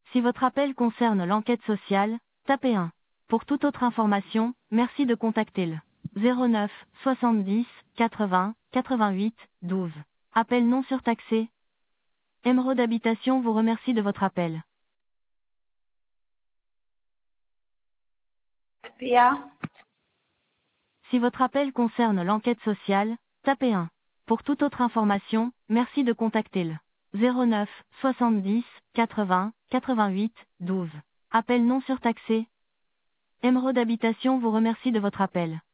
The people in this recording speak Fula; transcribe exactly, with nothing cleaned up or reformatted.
Si votre appel concerne l'enquête sociale, tapez un. Pour toute autre information, merci de contacter le zéro neuf soixante-dix quatre-vingts quatre-vingt-huit douze. Appel non surtaxé. Émeraude Habitation vous remercie de votre appel. Yeah. Si votre appel concerne l'enquête sociale, tapez un. Pour toute autre information, merci de contacter le zéro neuf soixante-dix quatre-vingts quatre-vingt-huit douze. Appel non surtaxé. Émeraude Habitation vous remercie de votre appel.